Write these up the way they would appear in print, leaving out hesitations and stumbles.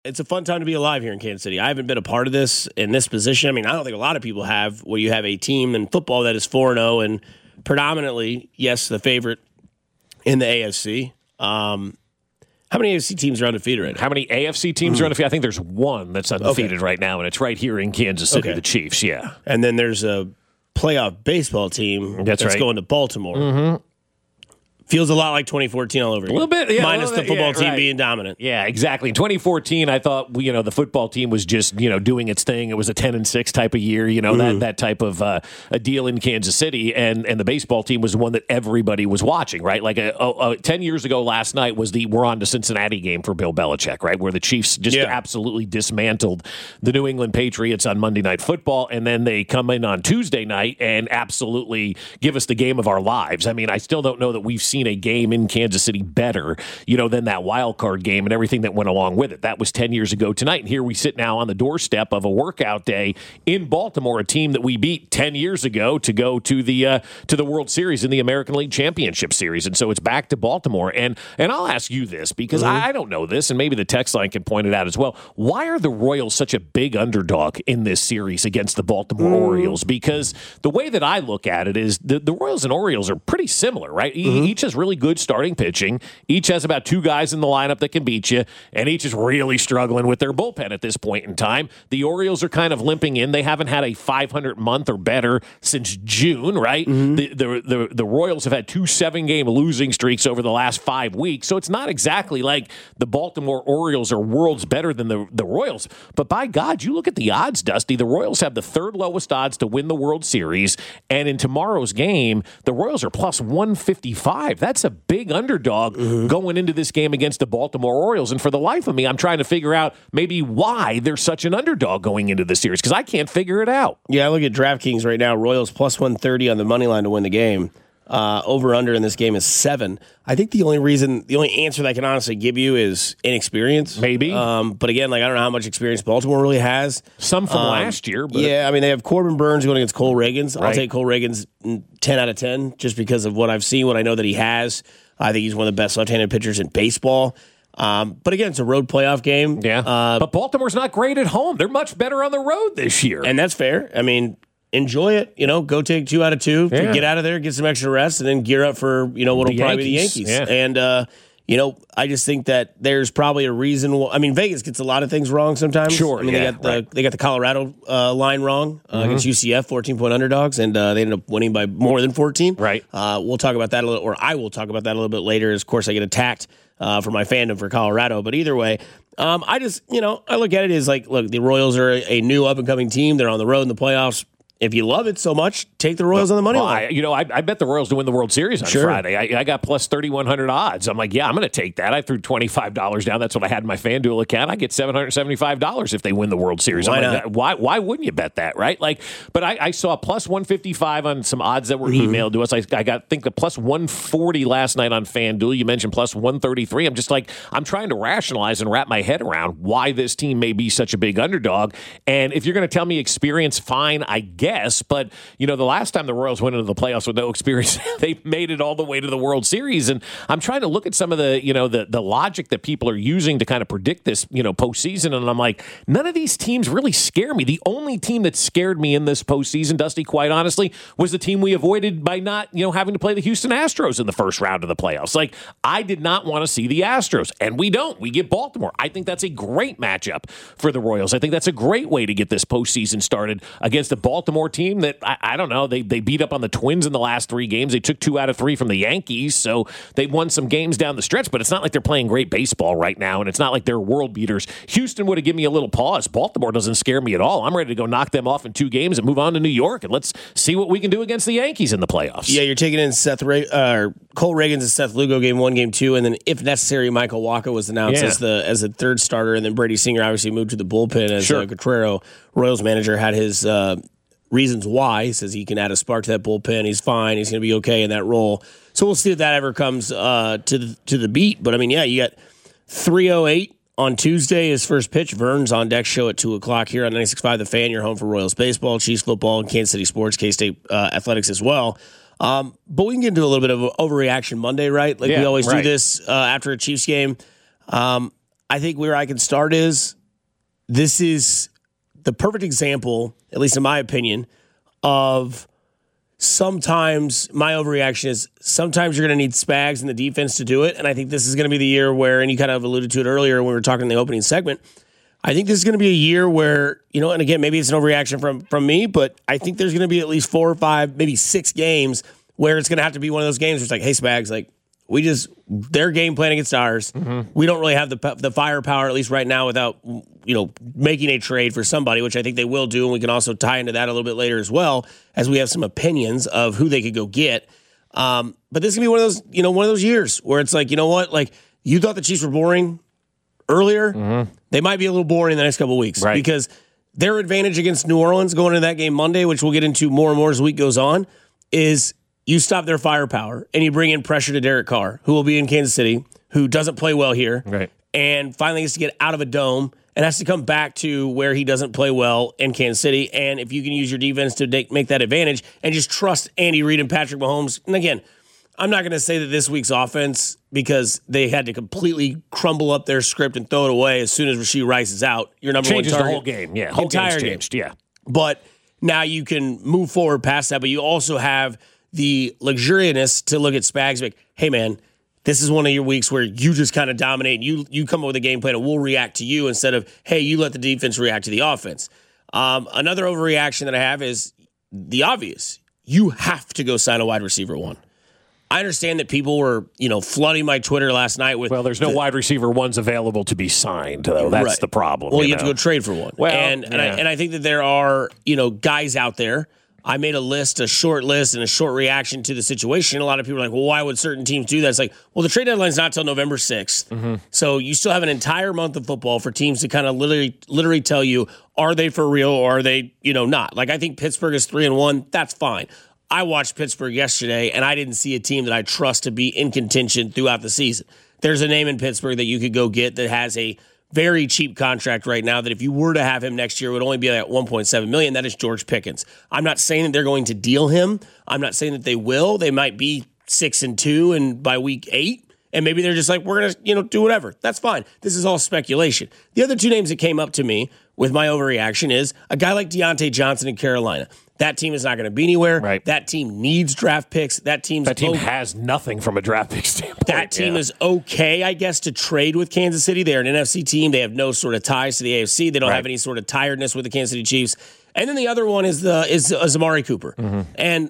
it's a fun time to be alive here in Kansas City. I haven't been a part of this in this position. I mean, I don't think a lot of people have, where you have a team in football that is 4-0 and predominantly, yes, the favorite in the AFC. How many AFC teams are undefeated right now? How many AFC teams are undefeated? I think there's one that's undefeated right now, and it's right here in Kansas City, the Chiefs, yeah. And then there's a playoff baseball team that's going to Baltimore. Mm-hmm. Feels a lot like 2014 all over again. A little bit, yeah. Minus the football team being dominant. Yeah, exactly. In 2014, I thought the football team was just doing its thing. It was a 10-6 type of year, that type of a deal in Kansas City, and the baseball team was the one that everybody was watching, right? Like 10 years ago last night was the "we're on to Cincinnati" game for Bill Belichick, right? Where the Chiefs just absolutely dismantled the New England Patriots on Monday Night Football, and then they come in on Tuesday night and absolutely give us the game of our lives. I mean, I still don't know that we've seen a game in Kansas City better, than that wild card game and everything that went along with it. That was 10 years ago tonight, and here we sit now on the doorstep of a workout day in Baltimore, a team that we beat 10 years ago to go to the World Series in the American League Championship Series, and so it's back to Baltimore. And I'll ask you this, because I don't know this, and maybe the text line can point it out as well. Why are the Royals such a big underdog in this series against the Baltimore Orioles? Because the way that I look at it is the Royals and Orioles are pretty similar, right? Each has really good starting pitching. Each has about two guys in the lineup that can beat you, and each is really struggling with their bullpen at this point in time. The Orioles are kind of limping in. They haven't had a 500 month or better since June, right? The Royals have had 2 7-game losing streaks over the last 5 weeks, so it's not exactly like the Baltimore Orioles are worlds better than the Royals. But by God, you look at the odds, Dusty. The Royals have the third lowest odds to win the World Series, and in tomorrow's game, the Royals are plus 155. That's a big underdog going into this game against the Baltimore Orioles. And for the life of me, I'm trying to figure out maybe why they're such an underdog going into this series, because I can't figure it out. Yeah, I look at DraftKings right now. Royals plus 130 on the money line to win the game. Over-under in this game is 7. I think the only answer that I can honestly give you is inexperience. Maybe. But again, I don't know how much experience Baltimore really has. Some from last year. But yeah, I mean, they have Corbin Burns going against Cole Reagans. Right. I'll take Cole Reagans 10 out of 10 just because of what I've seen, what I know that he has. I think he's one of the best left-handed pitchers in baseball. But again, it's a road playoff game. Yeah. But Baltimore's not great at home. They're much better on the road this year. And that's fair. I mean, enjoy it. Go take 2 out of 2, get out of there, get some extra rest, and then gear up for, what'll probably be the Yankees. Yeah. And, I just think that there's probably a reason. Vegas gets a lot of things wrong sometimes. Sure. I mean, they got the Colorado line wrong against UCF, 14-point underdogs, and they ended up winning by more than 14. Right. We'll talk about that I will talk about that a little bit later. As, of course, I get attacked for my fandom for Colorado. But either way, I just, I look at it as look, the Royals are a new up-and-coming team. They're on the road in the playoffs. If you love it so much, take the Royals on the money line. I bet the Royals to win the World Series on Friday. I got plus 3,100 odds. I'm like, I'm going to take that. I threw $25 down. That's what I had in my FanDuel account. I get $775 if they win the World Series. Why wouldn't you bet that, right? But I saw plus 155 on some odds that were emailed to us. I think the plus 140 last night on FanDuel. You mentioned plus 133. I'm just I'm trying to rationalize and wrap my head around why this team may be such a big underdog. And if you're going to tell me experience, fine, I guess. But, the last time the Royals went into the playoffs with no experience, they made it all the way to the World Series. And I'm trying to look at some of the, the logic that people are using to kind of predict this, postseason. And I'm like, none of these teams really scare me. The only team that scared me in this postseason, Dusty, quite honestly, was the team we avoided by not, having to play the Houston Astros in the first round of the playoffs. I did not want to see the Astros, and we don't. We get Baltimore. I think that's a great matchup for the Royals. I think that's a great way to get this postseason started against the Baltimore team that, I don't know, they beat up on the Twins in the last 3 games. They took 2 out of 3 from the Yankees, so they won some games down the stretch, but it's not like they're playing great baseball right now, and it's not like they're world beaters. Houston would have given me a little pause. Baltimore doesn't scare me at all. I'm ready to go knock them off in 2 games and move on to New York, and let's see what we can do against the Yankees in the playoffs. Yeah, you're taking in Cole Reagans and Seth Lugo game 1, game 2, and then if necessary, Michael Wacha was announced as the third starter, and then Brady Singer obviously moved to the bullpen as Guerrero, Royals manager, had his reasons why. He says he can add a spark to that bullpen. He's fine. He's going to be okay in that role. So we'll see if that ever comes to the beat. But, you got 3:08 on Tuesday, his first pitch. Vern's on deck show at 2 o'clock here on 96.5 The Fan. You're home for Royals baseball, Chiefs football, and Kansas City sports, K-State athletics as well. But we can get into a little bit of overreaction Monday, right? We always do this after a Chiefs game. I think where I can start is this is the perfect example, at least in my opinion, of sometimes my overreaction is sometimes you're going to need Spags in the defense to do it. And I think this is going to be the year where, and you kind of alluded to it earlier when we were talking in the opening segment, I think this is going to be a year where, and again, maybe it's an overreaction from me, but I think there's going to be at least 4 or 5, maybe 6 games where it's going to have to be one of those games where it's like, hey, Spags, like, their game plan against ours. Mm-hmm. We don't really have the firepower, at least right now, without making a trade for somebody, which I think they will do, and we can also tie into that a little bit later as well, as we have some opinions of who they could go get. But this is gonna be one of those years where it's like, you know what, like you thought the Chiefs were boring earlier, mm-hmm. They might be a little boring in the next couple of weeks, right? Because their advantage against New Orleans going into that game Monday, which we'll get into more and more as the week goes on, is you stop their firepower and you bring in pressure to Derek Carr, who will be in Kansas City, who doesn't play well here, right? And finally gets to get out of a dome and has to come back to where he doesn't play well in Kansas City. And if you can use your defense to make that advantage and just trust Andy Reid and Patrick Mahomes. And again, I'm not going to say that this week's offense, because they had to completely crumble up their script and throw it away as soon as Rashee Rice is out. Your number changes one target. The whole game, yeah. Whole entire game's changed, game. Yeah. But now you can move forward past that, but you also have the luxuriousness to look at Spags like, hey, man, this is one of your weeks where you just kind of dominate. You come up with a game plan and we'll react to you instead of, hey, you let the defense react to the offense. Another overreaction that I have is the obvious. You have to go sign a wide receiver 1. I understand that people were, flooding my Twitter last night with. Well, there's no wide receiver 1s available to be signed, though. That's right. The problem. Well, you have to go trade for one. Well, and I think that there are, guys out there. I made a short list and a short reaction to the situation. A lot of people are like, well, why would certain teams do that? It's like, well, the trade deadline's not till November 6th. Mm-hmm. So you still have an entire month of football for teams to kind of literally tell you, are they for real or are they, not? Like, I think Pittsburgh is 3-1. That's fine. I watched Pittsburgh yesterday, and I didn't see a team that I trust to be in contention throughout the season. There's a name in Pittsburgh that you could go get that has a very cheap contract right now that if you were to have him next year would only be at $1.7 million. That is George Pickens. I'm not saying that they're going to deal him. I'm not saying that they will. They might be 6-2 and by week 8, and maybe they're just like, we're going to do whatever. That's fine. This is all speculation. The other 2 names that came up to me with my overreaction is a guy like Deontay Johnson in Carolina. That team is not going to be anywhere. Right. That team needs draft picks. That team has nothing from a draft pick standpoint. That team is okay, I guess, to trade with Kansas City. They're an NFC team. They have no sort of ties to the AFC. They don't have any sort of tiredness with the Kansas City Chiefs. And then the other one is Amari Cooper. Mm-hmm. And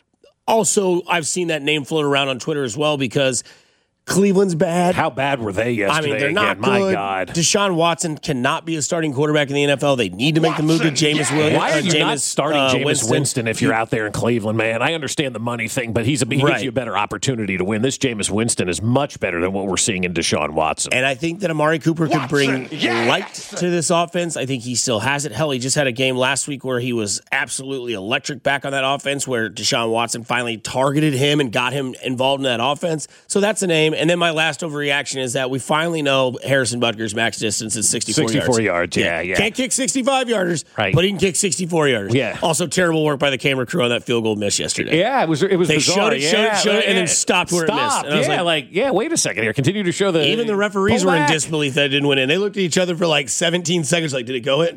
also, I've seen that name float around on Twitter as well because Cleveland's bad. How bad were they yesterday? I mean, they're not good. My God. Deshaun Watson cannot be a starting quarterback in the NFL. They need to make the move to Jameis Williams. Why are you not starting Jameis Winston if you're out there in Cleveland, man? I understand the money thing, but he gives you a better opportunity to win. This Jameis Winston is much better than what we're seeing in Deshaun Watson. And I think that Amari Cooper could bring light to this offense. I think he still has it. Hell, he just had a game last week where he was absolutely electric back on that offense where Deshaun Watson finally targeted him and got him involved in that offense. So that's a name. And then my last overreaction is that we finally know Harrison Butker's max distance is 64 yards. 64 yards, yeah. Can't kick 65-yarders, right, but he can kick 64-yarders. Yeah. Also, terrible work by the camera crew on that field goal miss yesterday. Yeah, it was they bizarre. showed it, and then stopped where it missed. And I was wait a second here. Continue to show the... Even the referees were in disbelief that it didn't win in. They looked at each other for like 17 seconds like, did it go in?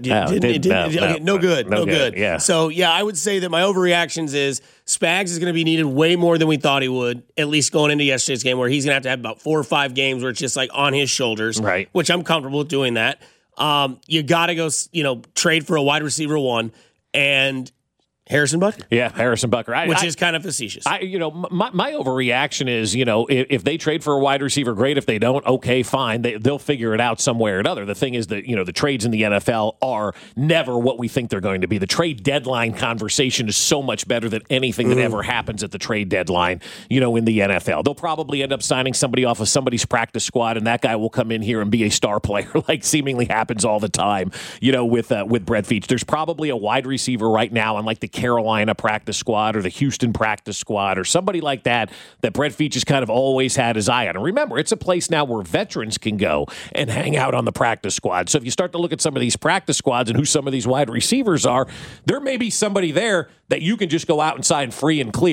No good. Yeah. So, I would say that my overreactions is Spags is going to be needed way more than we thought he would, at least going into yesterday's game, where he's going to have about 4 or 5 games where it's just like on his shoulders, right? Which I'm comfortable with doing that. You got to go, trade for a wide receiver 1 and Harrison Butker. Yeah, Harrison Butker. Which is kind of facetious. My overreaction is, if they trade for a wide receiver, great. If they don't, okay, fine. They'll figure it out somewhere or another. The thing is that, the trades in the NFL are never what we think they're going to be. The trade deadline conversation is so much better than anything that ever happens at the trade deadline, in the NFL. They'll probably end up signing somebody off of somebody's practice squad, and that guy will come in here and be a star player, like seemingly happens all the time, with Brett Veach. There's probably a wide receiver right now on like the Carolina practice squad or the Houston practice squad or somebody like that Brett Veach has kind of always had his eye on. And remember, it's a place now where veterans can go and hang out on the practice squad. So if you start to look at some of these practice squads and who some of these wide receivers are, there may be somebody there that you can just go out and sign free and clear.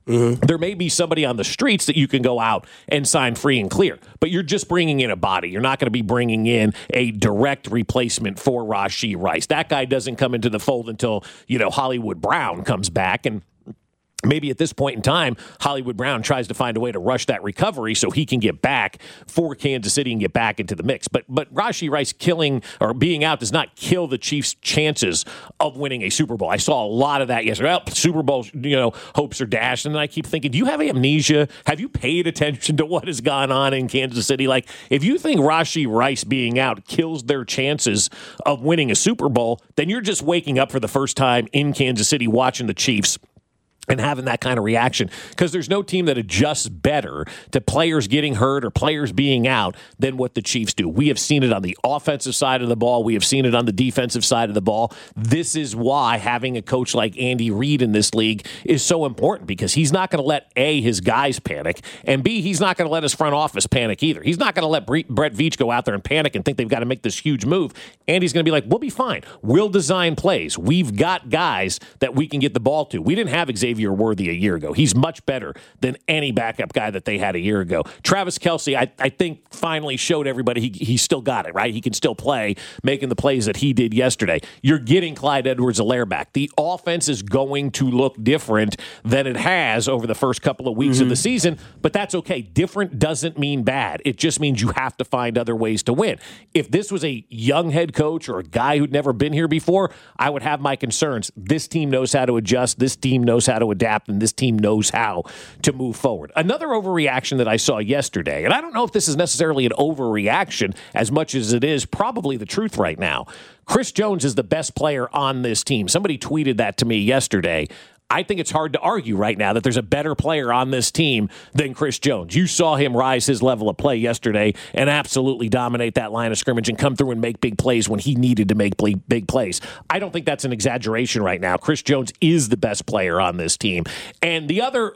There may be somebody on the streets that you can go out and sign free and clear, but you're just bringing in a body. You're not going to be bringing in a direct replacement for Rashee Rice. That guy doesn't come into the fold until, Hollywood Brown comes back, and maybe at this point in time, Hollywood Brown tries to find a way to rush that recovery so he can get back for Kansas City and get back into the mix. But Rashee Rice killing or being out does not kill the Chiefs' chances of winning a Super Bowl. I saw a lot of that yesterday. Well, Super Bowl, hopes are dashed. And then I keep thinking, do you have amnesia? Have you paid attention to what has gone on in Kansas City? Like, if you think Rashee Rice being out kills their chances of winning a Super Bowl, then you're just waking up for the first time in Kansas City watching the Chiefs and having that kind of reaction, because there's no team that adjusts better to players getting hurt or players being out than what the Chiefs do. We have seen it on the offensive side of the ball. We have seen it on the defensive side of the ball. This is why having a coach like Andy Reid in this league is so important, because he's not going to let, A, his guys panic, and B, he's not going to let his front office panic either. He's not going to let Brett Veach go out there and panic and think they've got to make this huge move. Andy's going to be like, we'll be fine. We'll design plays. We've got guys that we can get the ball to. We didn't have Xavier Worthy a year ago. He's much better than any backup guy that they had a year ago. Travis Kelce, I think, finally showed everybody he still got it, right? He can still play, making the plays that he did yesterday. You're getting Clyde Edwards-Helaire back. The offense is going to look different than it has over the first couple of weeks of the season, but that's okay. Different doesn't mean bad. It just means you have to find other ways to win. If this was a young head coach or a guy who'd never been here before, I would have my concerns. This team knows how to adjust. This team knows how to adapt, and this team knows how to move forward. Another overreaction that I saw yesterday, and I don't know if this is necessarily an overreaction as much as it is probably the truth right now. Chris Jones is the best player on this team. Somebody tweeted that to me yesterday. I think it's hard to argue right now that there's a better player on this team than Chris Jones. You saw him rise his level of play yesterday and absolutely dominate that line of scrimmage and come through and make big plays when he needed to make big plays. I don't think that's an exaggeration right now. Chris Jones is the best player on this team. And the other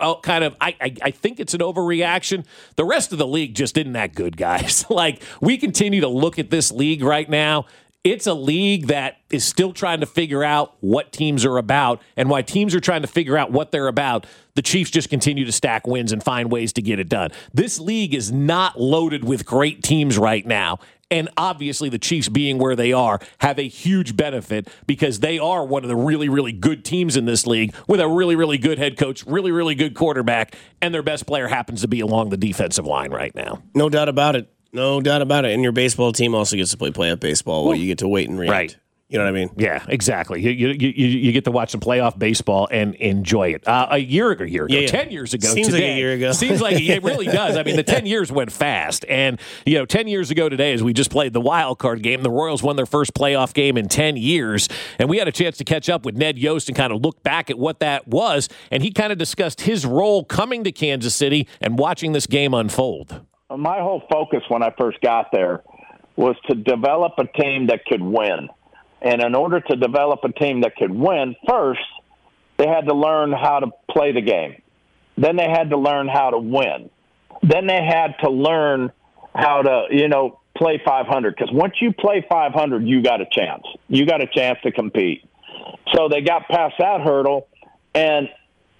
I think it's an overreaction. The rest of the league just isn't that good, guys. Like, we continue to look at this league right now. It's a league that is still trying to figure out what teams are about, and why teams are trying to figure out what they're about, the Chiefs just continue to stack wins and find ways to get it done. This league is not loaded with great teams right now, and obviously the Chiefs, being where they are, have a huge benefit because they are one of the really, really good teams in this league with a really, really good head coach, really, really good quarterback, and their best player happens to be along the defensive line right now. No doubt about it. No doubt about it. And your baseball team also gets to play playoff baseball while you get to wait and react. Right. You know what I mean? Yeah, exactly. You get to watch some playoff baseball and enjoy it. A year ago, 10 years ago Seems today. like a year ago. Seems like it really does. I mean, the 10 years went fast. And, 10 years ago today, as we just played the wild card game, the Royals won their first playoff game in 10 years. And we had a chance to catch up with Ned Yost and kind of look back at what that was. And he kind of discussed his role coming to Kansas City and watching this game unfold. My whole focus when I first got there was to develop a team that could win. And in order to develop a team that could win, first, they had to learn how to play the game. Then they had to learn how to win. Then they had to learn how to, play 500. Because once you play 500, you got a chance. You got a chance to compete. So they got past that hurdle, and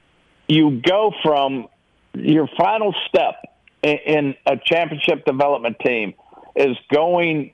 you go from your final step in a championship development team is going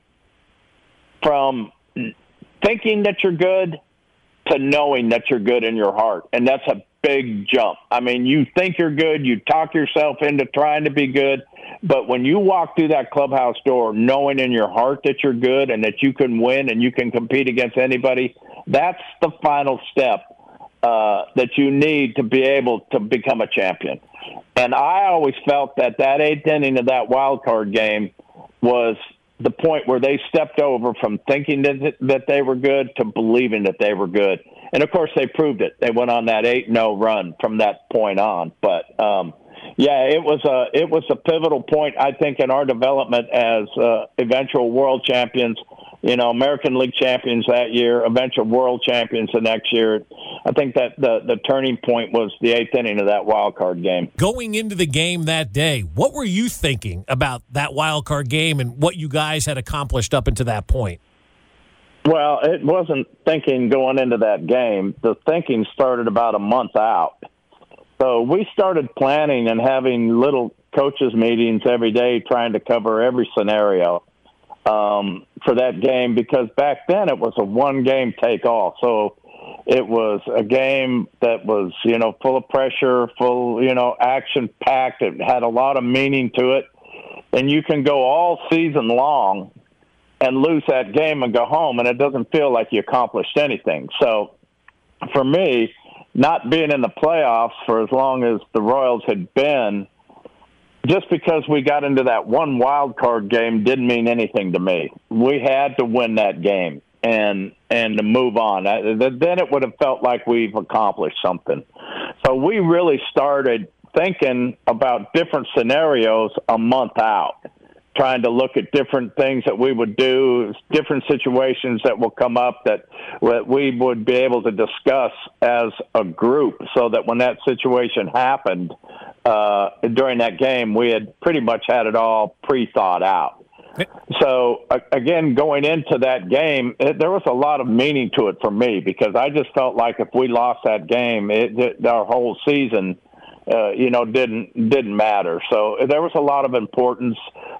from thinking that you're good to knowing that you're good in your heart. And that's a big jump. I mean, you think you're good, you talk yourself into trying to be good, but when you walk through that clubhouse door knowing in your heart that you're good and that you can win and you can compete against anybody, that's the final step that you need to be able to become a champion. And I always felt that eighth inning of that wild card game was the point where they stepped over from thinking that they were good to believing that they were good. And, of course, they proved it. They went on that 8-0 run from that point on. But, it was a pivotal point, I think, in our development as eventual world champions, American League champions that year, eventual world champions the next year. I think that the turning point was the eighth inning of that wild card game. Going into the game that day, what were you thinking about that wild card game and what you guys had accomplished up until that point? Well, it wasn't thinking going into that game. The thinking started about a month out. So we started planning and having little coaches meetings every day, trying to cover every scenario for that game, because back then it was a one-game take-all. So it was a game that was, full of pressure, full, action-packed. It had a lot of meaning to it. And you can go all season long and lose that game and go home, and it doesn't feel like you accomplished anything. So for me, not being in the playoffs for as long as the Royals had been, just because we got into that one wild card game didn't mean anything to me. We had to win that game and to move on. Then it would have felt like we've accomplished something. So we really started thinking about different scenarios a month out, trying to look at different things that we would do, different situations that will come up that we would be able to discuss as a group, so that when that situation happened during that game, we had pretty much had it all pre-thought out. So, again, going into that game, there was a lot of meaning to it for me, because I just felt like if we lost that game, our whole season didn't matter. So there was a lot of importance,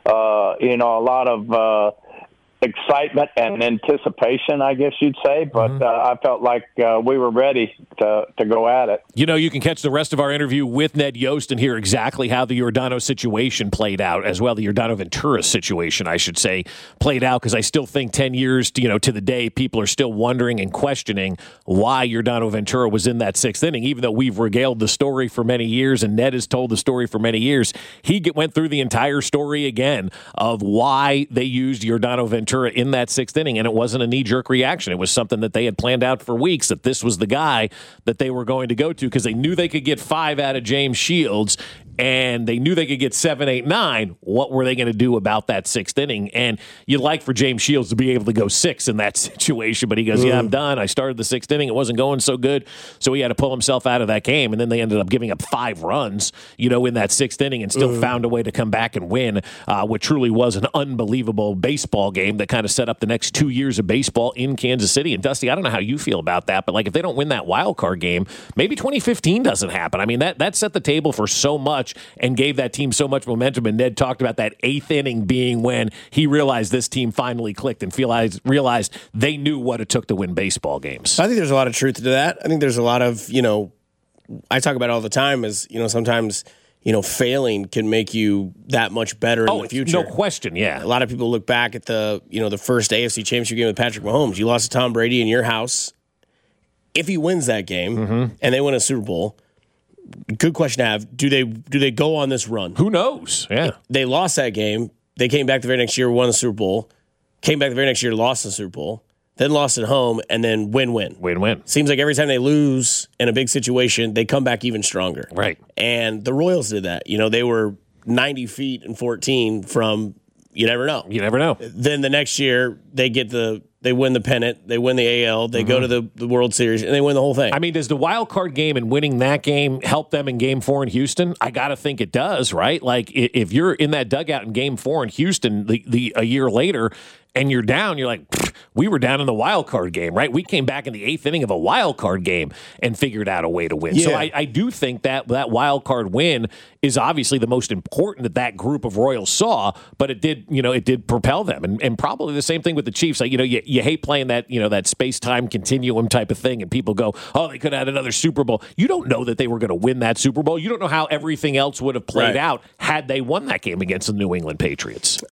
a lot of excitement and anticipation, I guess you'd say. But I felt like we were ready to go at it. You can catch the rest of our interview with Ned Yost and hear exactly how the Giordano situation played out, as well the Giordano Ventura situation, I should say, played out, because I still think 10 years, to the day, people are still wondering and questioning why Giordano Ventura was in that sixth inning, even though we've regaled the story for many years and Ned has told the story for many years. He went through the entire story again of why they used Giordano Ventura in that sixth inning, and it wasn't a knee-jerk reaction. It was something that they had planned out for weeks, that this was the guy that they were going to go to, because they knew they could get 5 out of James Shields, and they knew they could get 7, 8, 9. What were they going to do about that sixth inning? And you'd like for James Shields to be able to go 6 in that situation, but he goes, I'm done. I started the sixth inning. It wasn't going so good, so he had to pull himself out of that game, and then they ended up giving up 5 runs, in that sixth inning, and still found a way to come back and win what truly was an unbelievable baseball game that kind of set up the next 2 years of baseball in Kansas City. And Dusty, I don't know how you feel about that, but if they don't win that wild card game, maybe 2015 doesn't happen. I mean, that set the table for so much and gave that team so much momentum. And Ned talked about that 8th inning being when he realized this team finally clicked and realized they knew what it took to win baseball games. I think there's a lot of truth to that. I think there's a lot of, I talk about it all the time as, sometimes, failing can make you that much better in the future. No question, yeah. A lot of people look back at the first AFC Championship game with Patrick Mahomes. You lost to Tom Brady in your house. If he wins that game and they win a Super Bowl, good question to have. Do they go on this run? Who knows? Yeah. They lost that game. They came back the very next year, won the Super Bowl. Came back the very next year, lost the Super Bowl. Then lost at home, and then win-win. Win-win. Seems like every time they lose in a big situation, they come back even stronger. Right. And the Royals did that. They were 90 feet and 14 from you never know. You never know. Then the next year, they win the pennant, they win the AL, they go to the World Series, and they win the whole thing. I mean, does the wild card game and winning that game help them in Game 4 in Houston? I got to think it does, right? Like, if you're in that dugout in Game 4 in Houston a year later, and you're down, you're like, we were down in the wild card game, right? We came back in the 8th inning of a wild card game and figured out a way to win. Yeah. So I do think that wild card win is obviously the most important that group of Royals saw, but it did propel them. And probably the same thing with the Chiefs. Like, you hate playing that, that space-time continuum type of thing, and people go, oh, they could have had another Super Bowl. You don't know that they were going to win that Super Bowl. You don't know how everything else would have played out had they won that game against the New England Patriots.